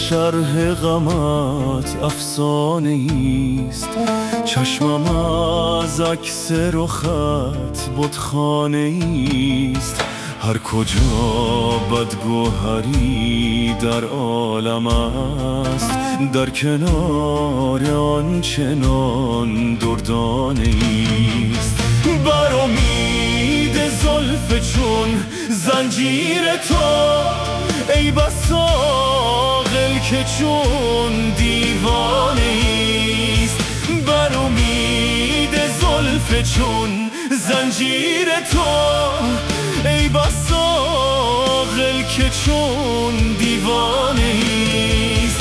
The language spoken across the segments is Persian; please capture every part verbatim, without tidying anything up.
شرح غمت افسانه ایست، چشمم از عکس رخت بتخانه ایست. هر کجا بدگوهری در عالم است، در کنار آن چنان دردانه ایست. بر امید زلف چون زنجیر تو، ای بس عاقل که چون دیوانه ایست. بر امید زلف چون زنجیر تو، ای بس عاقل که چون دیوانه ایست.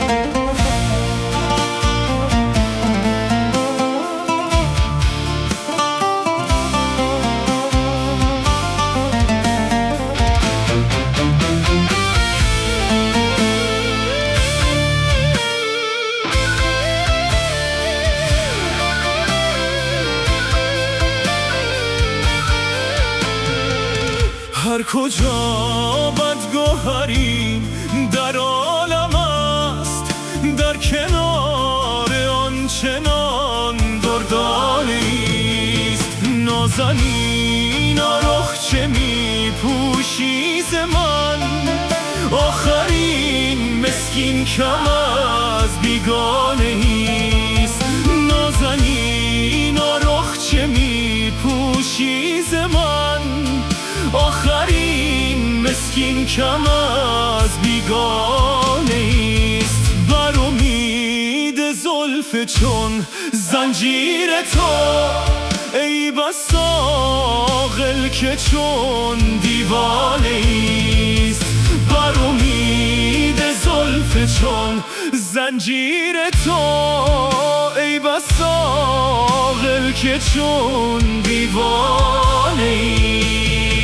هر کجا بدگوهری در عالم است، در کنار آن چنان دردانه ایست. نازنین رخ چه می پوشی ز من، آخرین مسکین کم از بیگانه ایست. نازنین رخ چه می پوشی ز من، آخرین مسکین کم از بیگانه ایست. بر امید زلف چون زنجیر تو، ای بس عاقل که چون دیوانه ایست. بر امید زلف چون زنجیر تو، ای بس عاقل که چون دیوانه ایست.